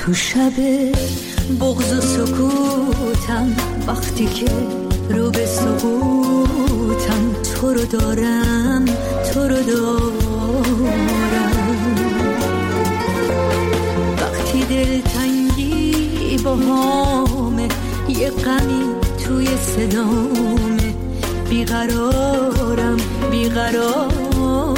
تو شب بغض و سکوتم، وقتی که رو به سقوطم، تو رو دارم تو رو دارم. وقتی دلتنگی با همه، یه غمی توی صدامه، بیقرارم بیقرارم.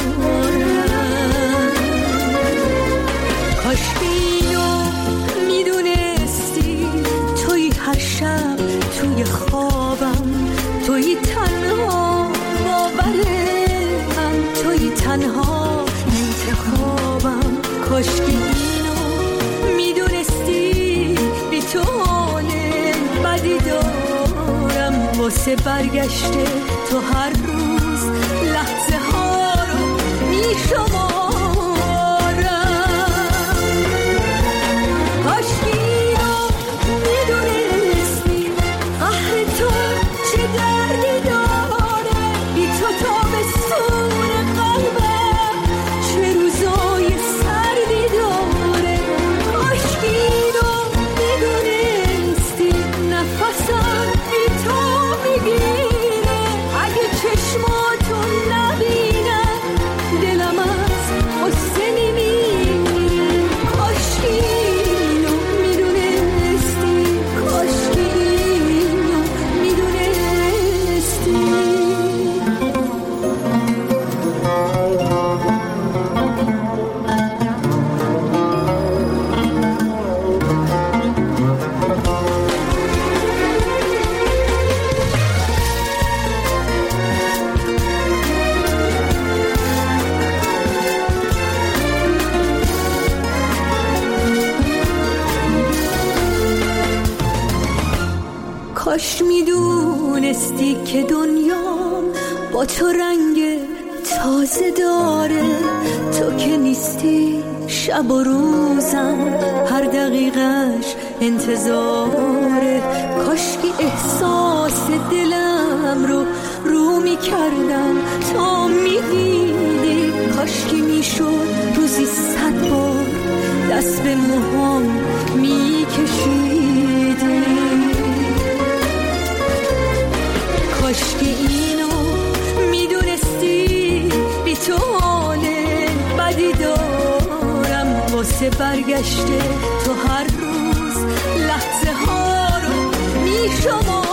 کاش اینو میدونستی، توی هر شب توی خوابم، توی تنها باورم، توی تنها انتخابم. کاش اینو میدونستی، بی تو حال بدی دارم، واسه برگشته تو هر روز لحظه ها رو میشمارم. کاش میدونستی که دنیا با تو رنگ تازه داره، تو که نیستی شب و روزم هر دقیقش انتظاره. کاشکی احساس دلم رو میکردم تا میدیدی، کاشکی میشد روزی 100 بار دست به موهام میکشیدی. کاشکی اینو میدونستی، بی تو حال بدی دارم، واسه برگشته تو هر روز لحظه ها رو میشمارم.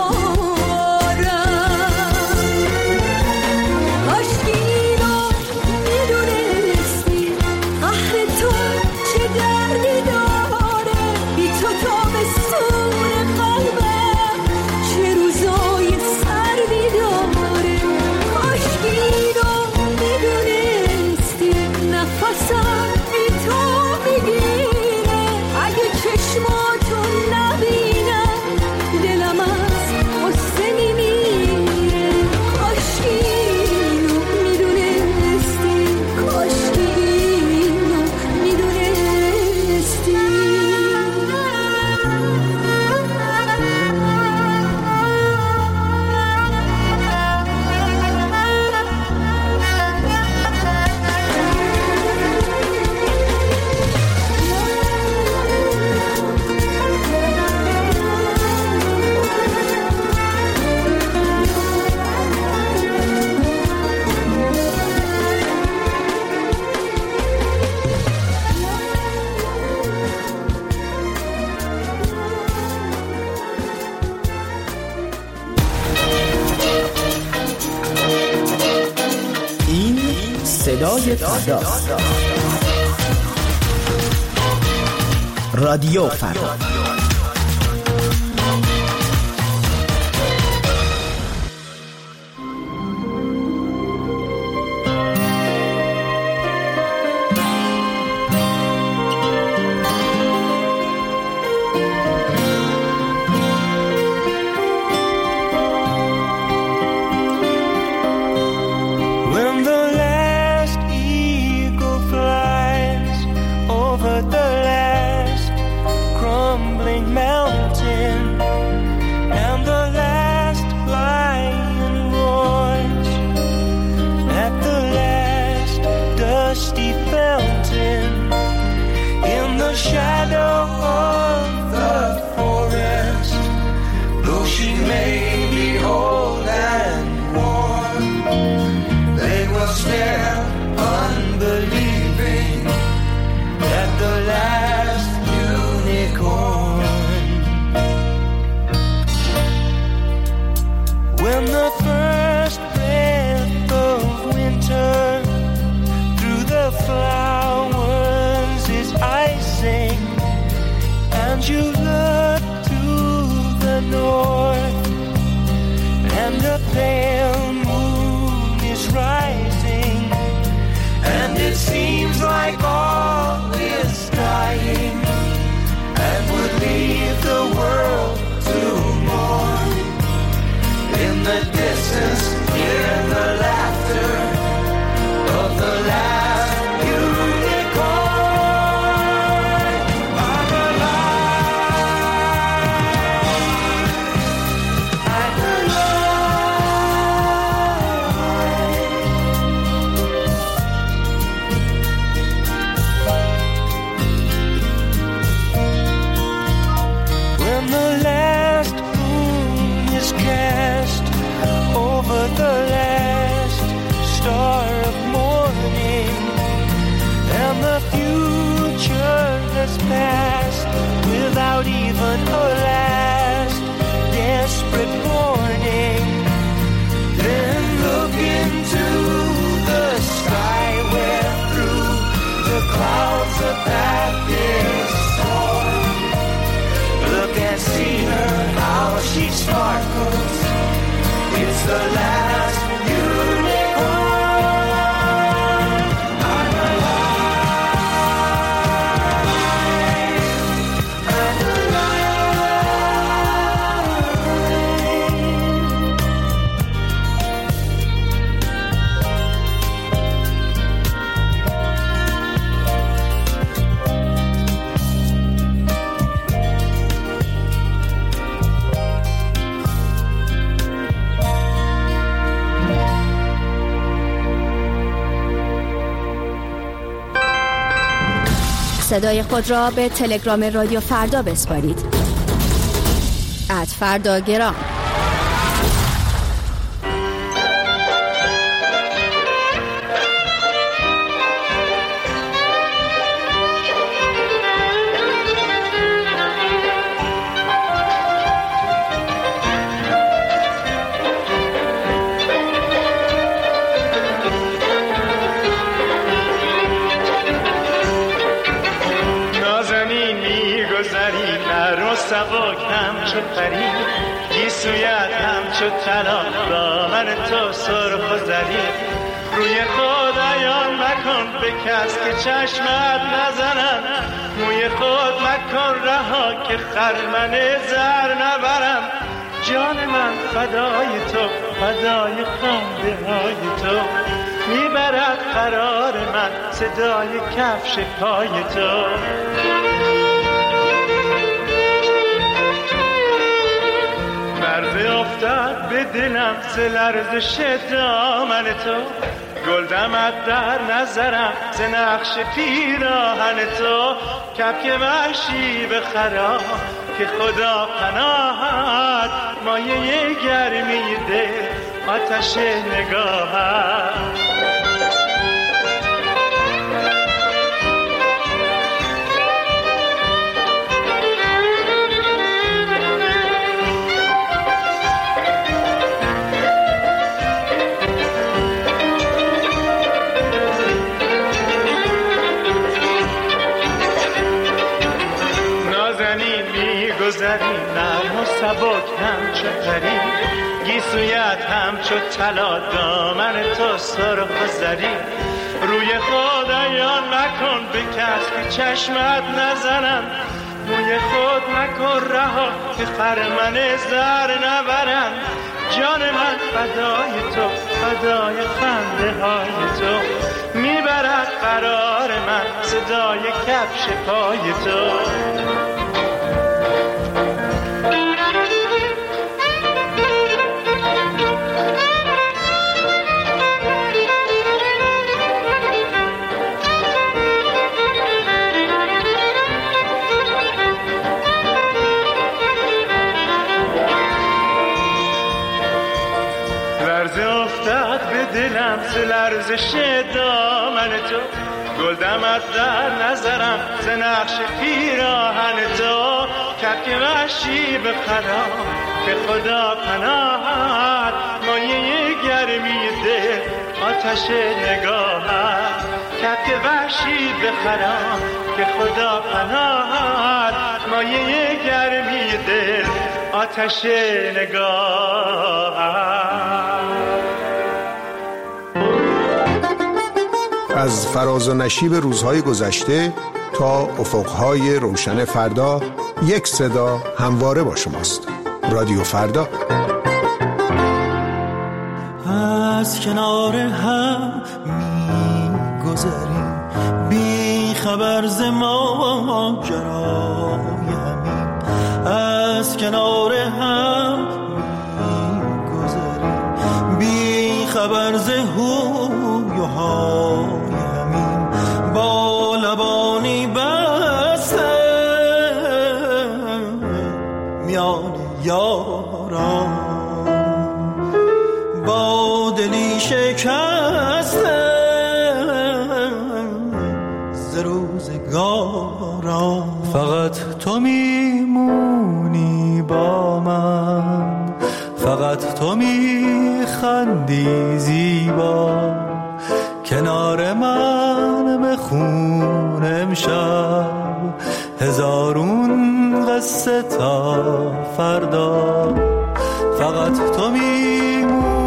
کاشکی اینو میدونستی، قهر تو چه دردی داره، بی تو تابستون قلبم چه روزای سردی داره. کاشکی اینو میدونستی، نفسم بی تو میگیره، اگه چشماتو نبینم دلم از غصه میمیره. کاشکی اینو میدونستی، کاشکی اینو میدونستی. این صدای فرداست. رادیو فردا. From the last unicorn. I'm صدای خود را به تلگرام رادیو فردا بسپارید. @فرداگرام. سبک همچو پری گیسویت همچو طلا دامن تو سرخ و زری روی خود عیان مکن به کس که چشمت نزنن موی خود مکن رها که خرمن زر نبرم جان من فدای تو فدای خنده های تو میبرد قرار من صدای کفش پای تو لرزه افتاد به دلم ز لرزش دامن تو گل دمد در نظرم ز نقش پیراهن تو کپک وحشی به خراب که خدا پناهت مایه گرمی دل آتش نگاهت نرم و سبک همچو پری گیسویت همچو طلا دامن تو سرخ و زری روی خود عیان مکن به کس که چشمت نزنن موی خود مکن رها که خرمن زر نبرن جان من فدای تو فدای خنده های تو میبرد قرار من صدای کفش پای تو دلم ز لرزش دامن تو گل دمد در نظرم ز نقش پیراهن تو کپک وحشی به خرام که خدا پناهت مایه گرمی دل آتش نگاهت کپک وحشی به خرام که خدا پناهت مایه گرمی دل آتش نگاهت از فراز و نشیب روزهای گذشته تا افقهای روشن فردا یک صدا همواره با شماست. رادیو فردا. از کنار هم می‌گذریم بی خبر ز ماجرای همین از کنار هم می‌گذریم بی خبر ز هوی و های همین با لبانی بسته میان یاران با دلی شکسته ز روزگاران فقط تو میمونی با من فقط تو میخندی زیبا کنار من بخون امشب هزارون قصه تا فردا فقط تو میمونی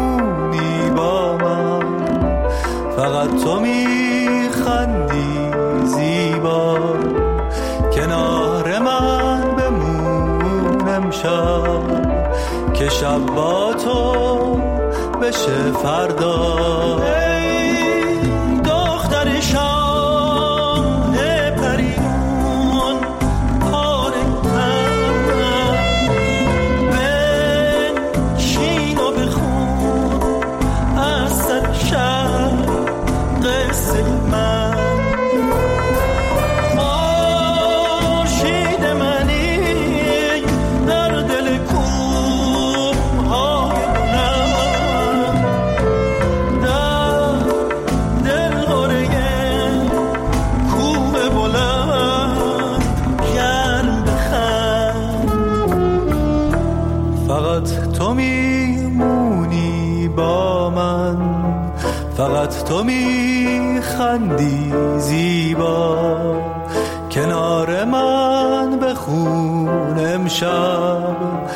فقط تو میخندی زیبا، کنار من بمون امشب که شب با تو بشه فردا. ای دختر شاه پریون پاره من، بنشین و بخون از سر شب قصه من. خورشید منی در دل کوه‌های بلند، در دلهره کوه بلند گرم بخند. فقط تو میمونی با من، فقط تو میخندی زیبا، کنار من بخون امشب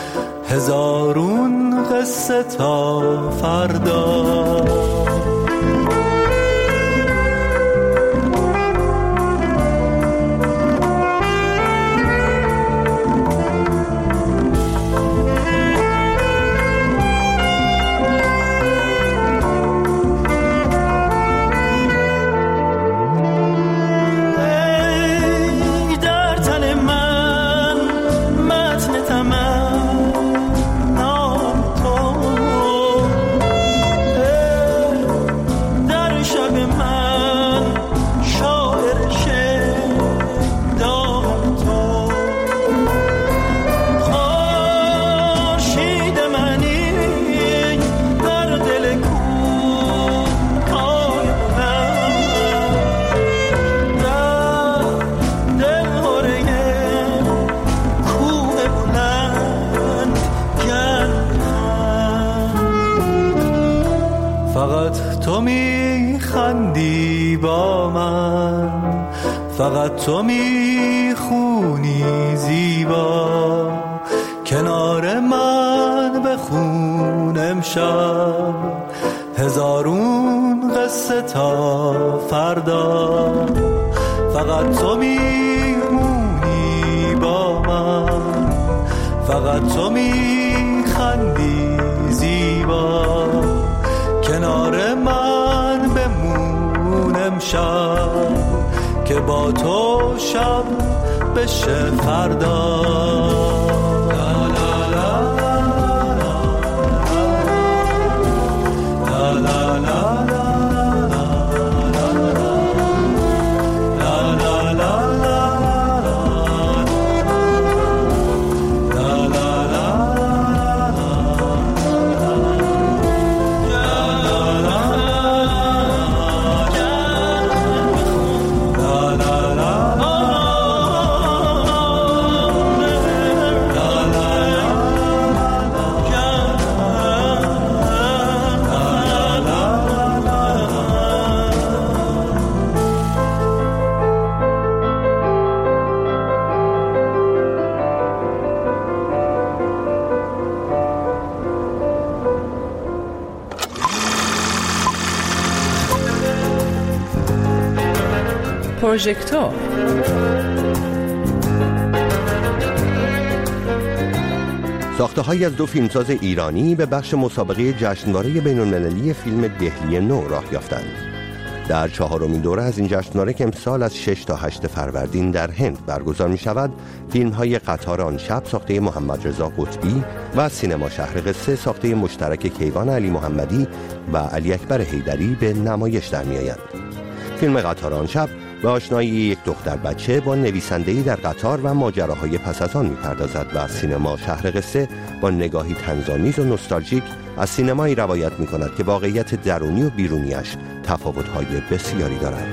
هزارون قصه تا فردا. تو میخندی با من، فقط تو میخونی زیبا، کنار من بخون امشب هزارون قصه تا فردا. فقط تو میمونی با من، فقط تو میخندی زیبا، کنار من بمون امشب که با تو شب بشه فردا. پروژکتور ساخته‌هایی از دو فیلمساز ایرانی به بخش مسابقه جشنواره بین‌المللی فیلم دهلی نو راه یافتند. در چهارمین دوره از این جشنواره که امسال از 6 تا 8 فروردین در هند برگزار می شود، فیلم‌های قطار آن شب ساخته محمد رضا قطبی و سینما شهر قصه ساخته مشترک کیوان علی محمدی و علی اکبر حیدری به نمایش در می آیند. فیلم قطار آن شب به آشنایی یک دختر بچه با نویسنده‌ای در قطار و ماجراهای پس از آن می‌پردازد و سینما شهر قصه با نگاهی طنزآمیز و نوستالژیک از سینمایی روایت می‌کند که واقعیت درونی و بیرونیش تفاوت‌های بسیاری دارد.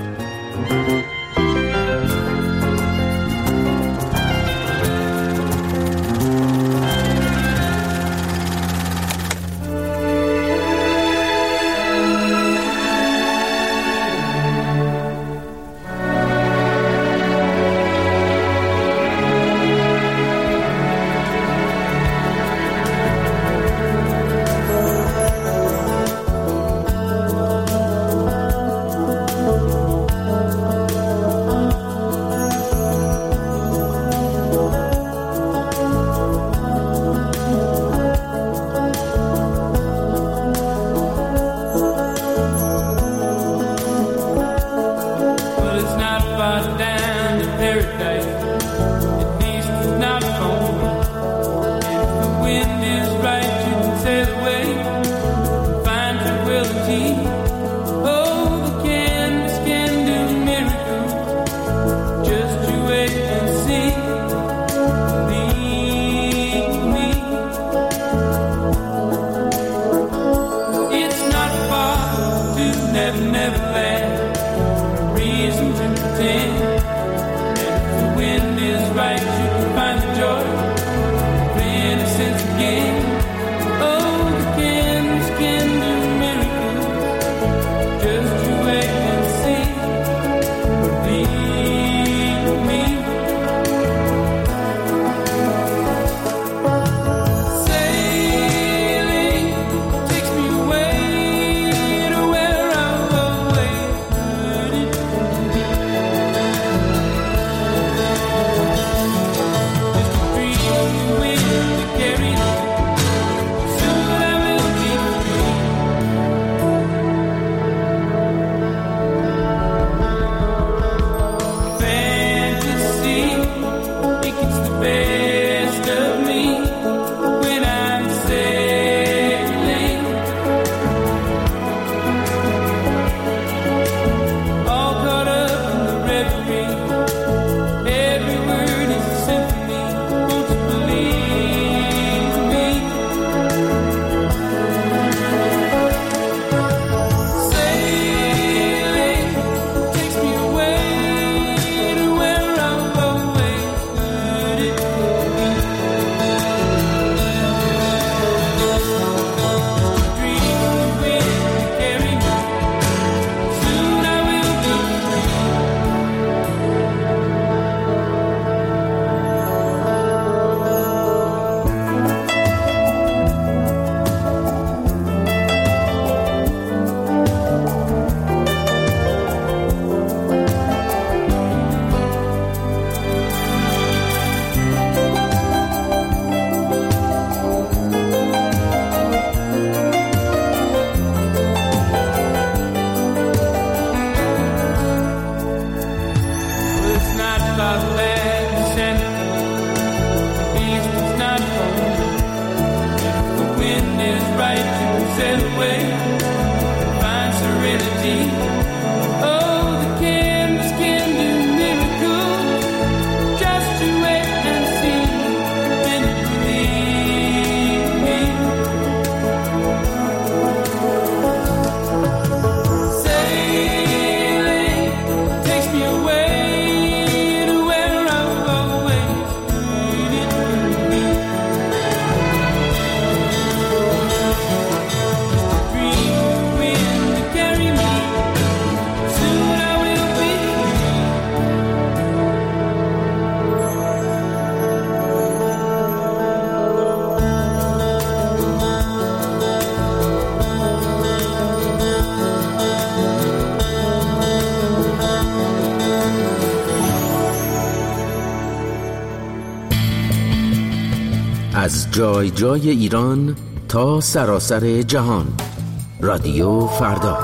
از جای جای ایران تا سراسر جهان. رادیو فردا.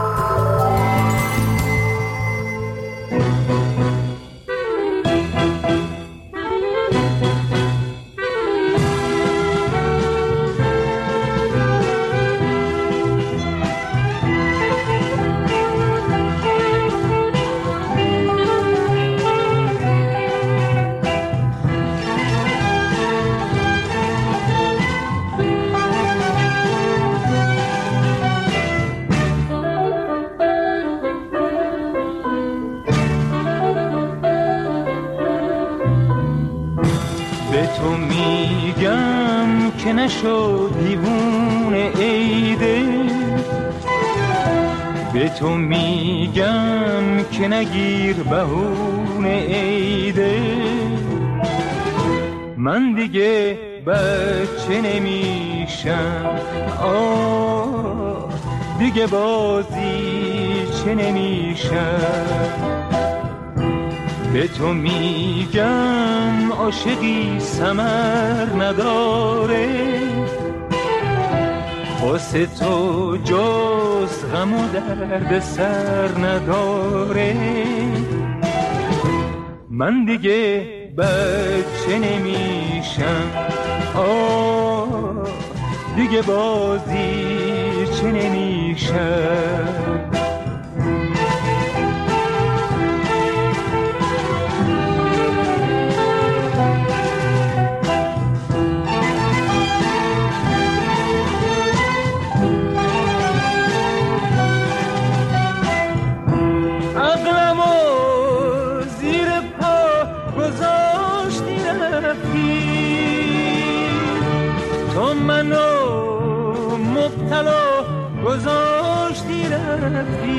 نشو دیوونه ایده، به تو میگم که نگیر بهونه ایده. من دیگه بچه نمیشم، دیگه بازی چه نمیشم. به تو میگم عاشقی ثمر نداره، واسه تو جز غم و درد سر نداره. من دیگه بچه نمیشم، دیگه بازی چه نمیشم. منو مبتلا گذاشتی رفتی،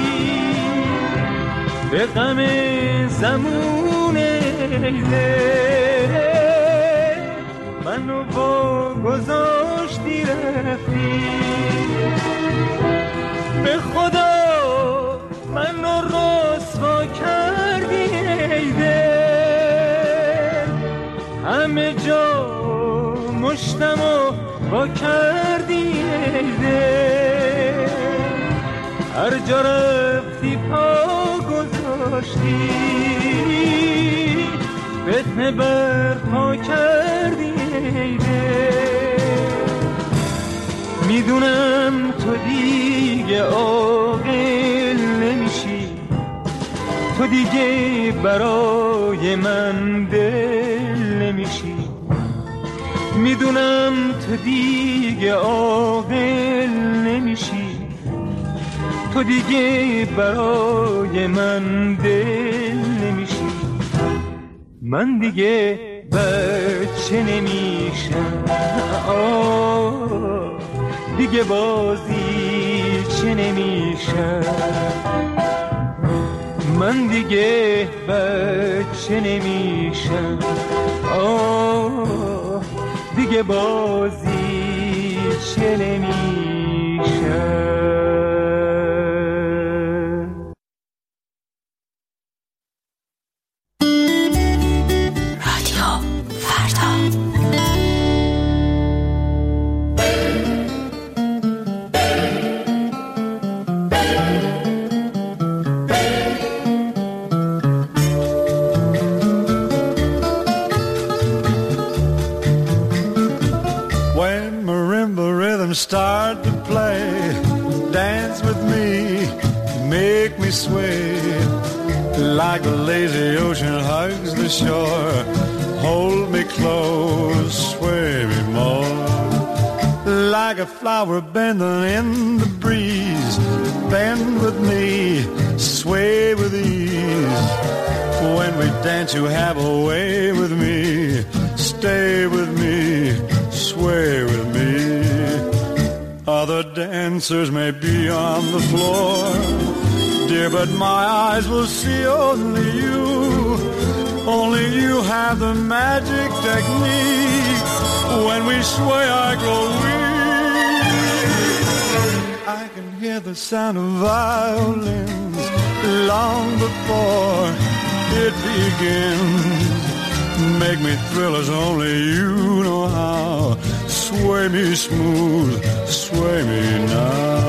به غم زمون ایله منو با گذاشتی رفتی. به خدا منو رسوا کردی ایده، همه جا مشتمو با کردی ایده. هر جا رفتی پا گذاشتی، فتنه برپا کردی ایده. میدونم تو دیگه عاقل نمیشی، تو دیگه برای من دل نمیشی. میدونم تو دیگه عاقل نمیشی، تو دیگه برای من دل نمیشی. من دیگه بچه نمیشم، دیگه بازی چه نمیشم. من دیگه بچه نمیشم، دیگه بازی چه نمیشم. Start to play, dance with me, make me sway, like the lazy ocean hugs the shore. Hold me close, sway me more, like a flower bending in the breeze. Bend with me, sway with ease. When we dance you have a way with me. Stay with me, sway with me. Other dancers may be on the floor, dear, but my eyes will see only you. Only you have the magic technique. When we sway I grow weak. I can hear the sound of violins long before it begins. make me thrill as only you know how. Sway me smooth, sway me now.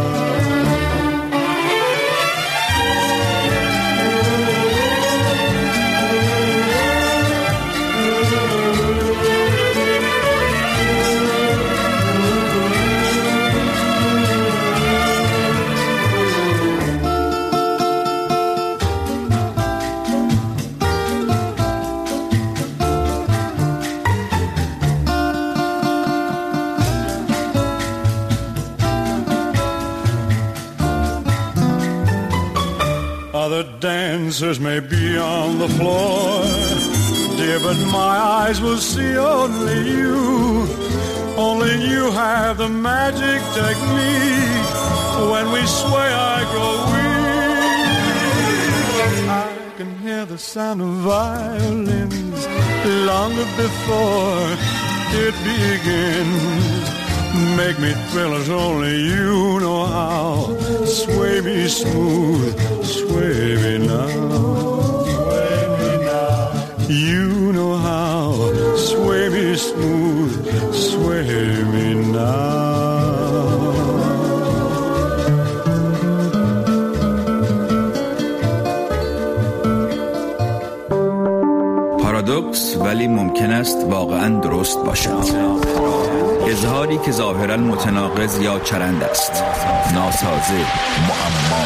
Other dancers may be on the floor, dear, but my eyes will see only you. Only you have the magic technique. When we sway, I grow weak. I can hear the sound of violins longer before it begins. Make me thrill as only you know how. Sway me smooth, sway me now. Sway me now. You know how. Sway me smooth, sway me now. پارادوکس ولی ممکن است واقعاً درست باشد. اظهاری که ظاهراً متناقض یا چرند است، ناسازه، معما.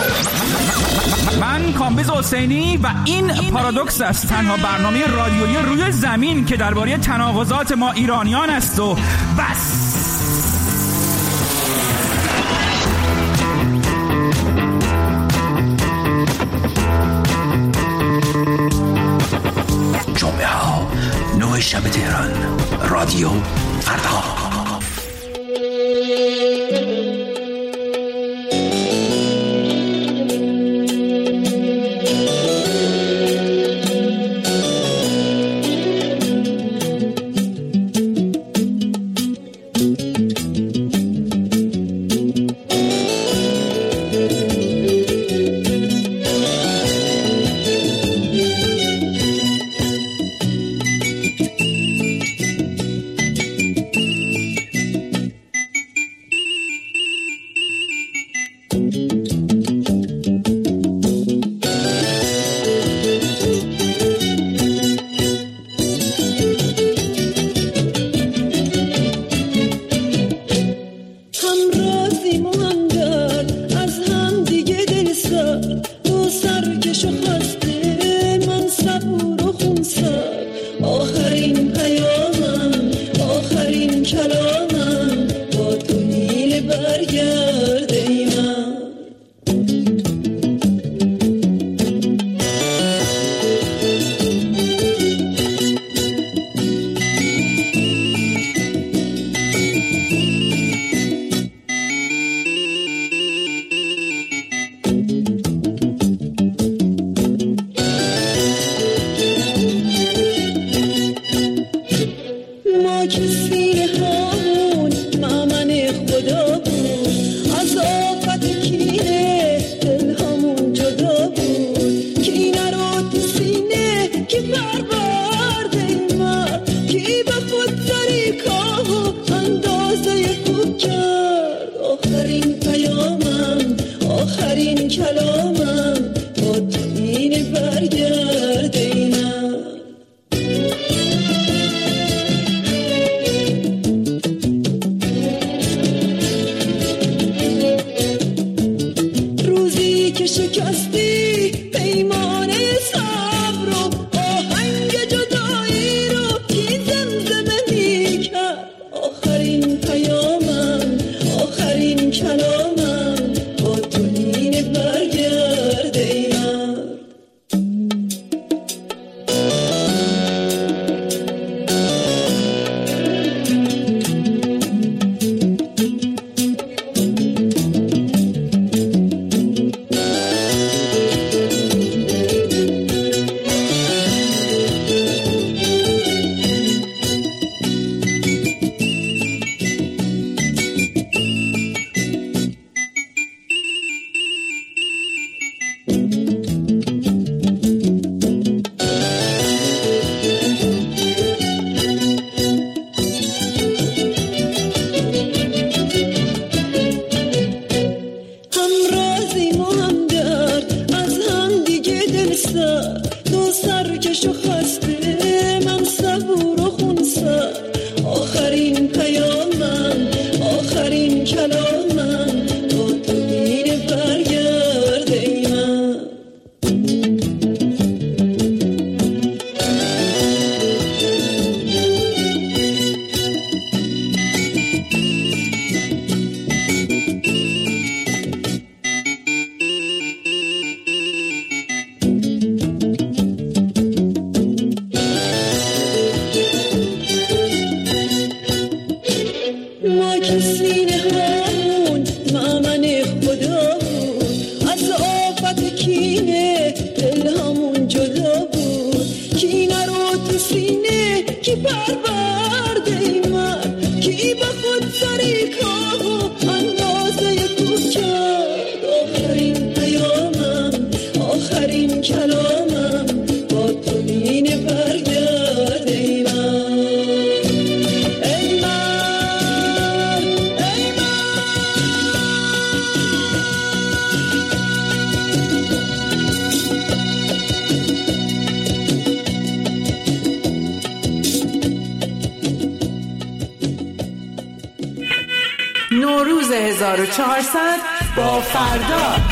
من کامبیز حسینی و این پارادوکس است، تنها برنامه رادیویی روی زمین که درباره تناقضات ما ایرانیان است و بس. جمعه ها 9 شب تهران، رادیو فردا. سر تو سرکش و خسته من صبور و خونسر آخرین پیامم آخرین کلامم با تو دیر برگرد ای من نوروز 1400 با فردا.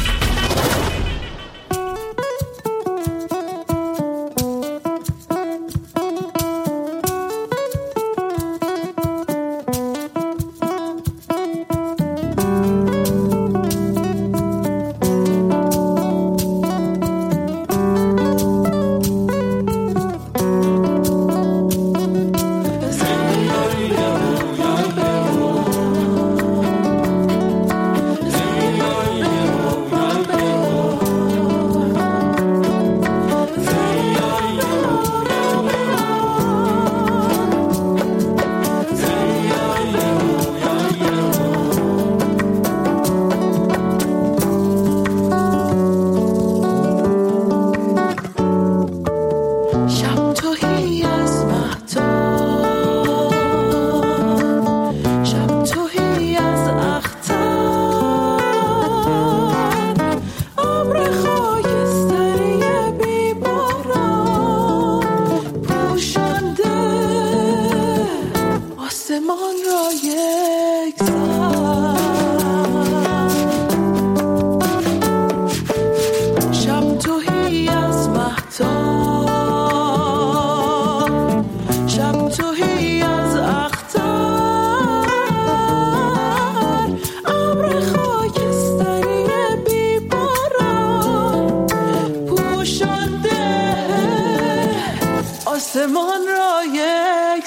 آسمان را یک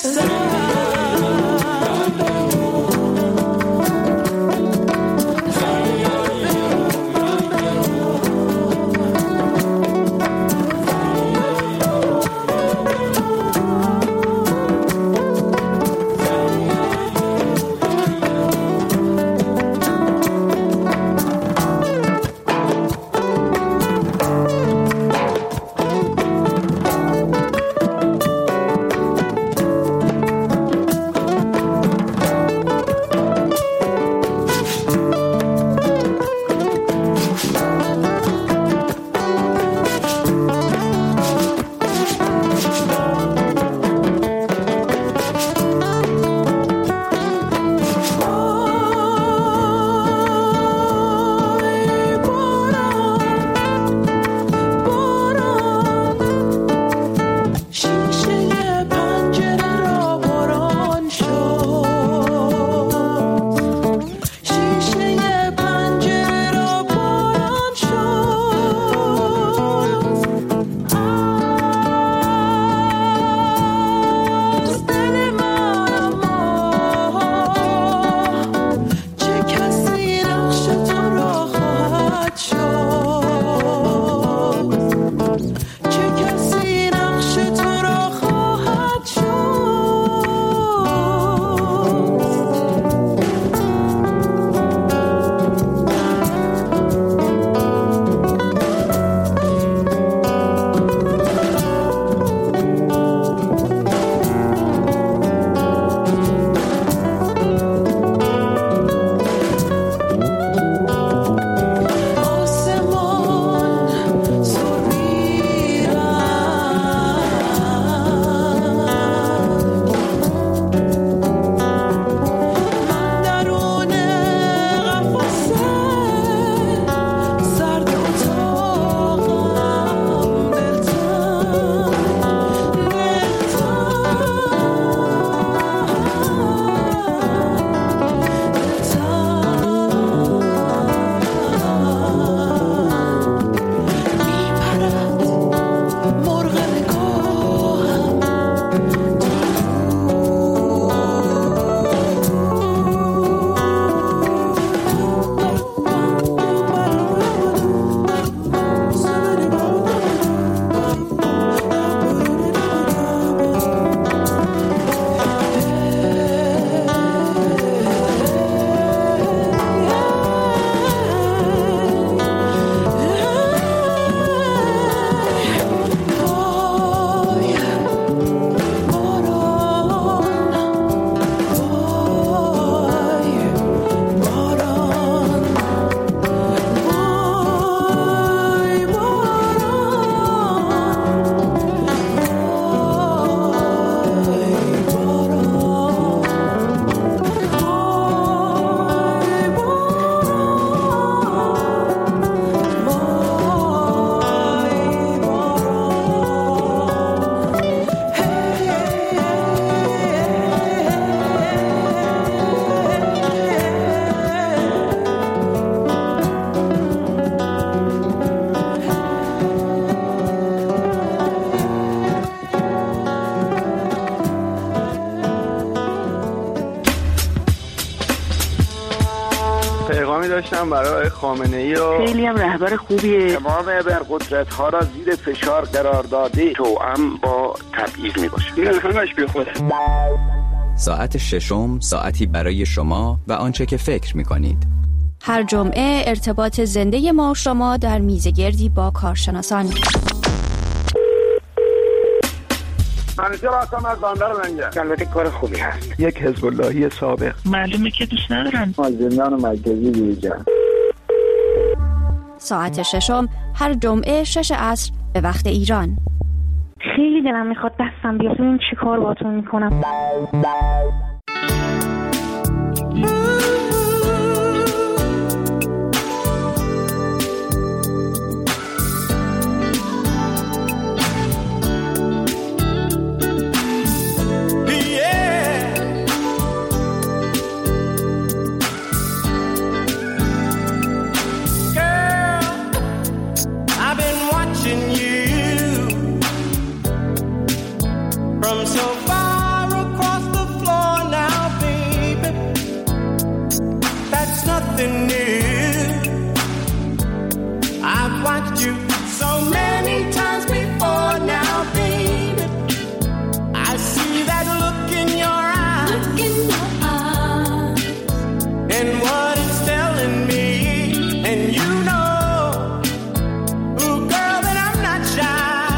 داشتم برای خامنه‌ای و خیلی هم رهبر خوبیه. تمام ابرقدرت‌ها را زیر فشار قرار داده. توأم با تبعیض میباشه. این همش بی خوده. ساعت ششم ساعتی برای شما و آنچه که فکر می‌کنید. هر جمعه ارتباط زنده ما و شما در میزگردی با کارشناسان. منیجر هستم از بندر منگه. البته کار خوبی هست. یک حزب اللهی سابق. معلومه که دوست ندارن. از زندان مرکزی بیرون. ساعت ششم هر جمعه 6 عصر به وقت ایران. خیلی دلم میخواد دستم بیاد. این چی کار باهاتون میکنم؟